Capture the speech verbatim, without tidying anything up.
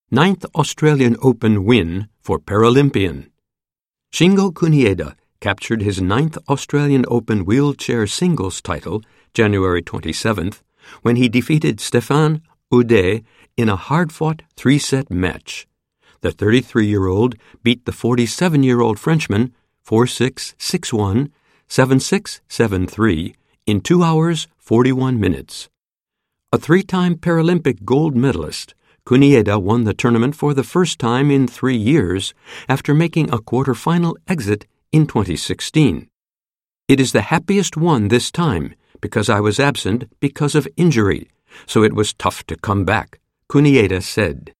Ninth Australian Open win for Paralympian. Shingo Kunieda captured his ninth Australian Open wheelchair singles title January twenty-seventh when he defeated Stéphane Houdet in a hard-fought three-set match. The thirty-three-year-old beat the forty-seven-year-old Frenchman four six, six one, seven six, seven three in two hours, forty-one minutes. A three-time Paralympic gold medalist, Kunieda won the tournament for the first time in three years after making a quarter-final exit in twenty sixteen. It is the happiest one this time because I was absent because of injury, so it was tough to come back, Kunieda said.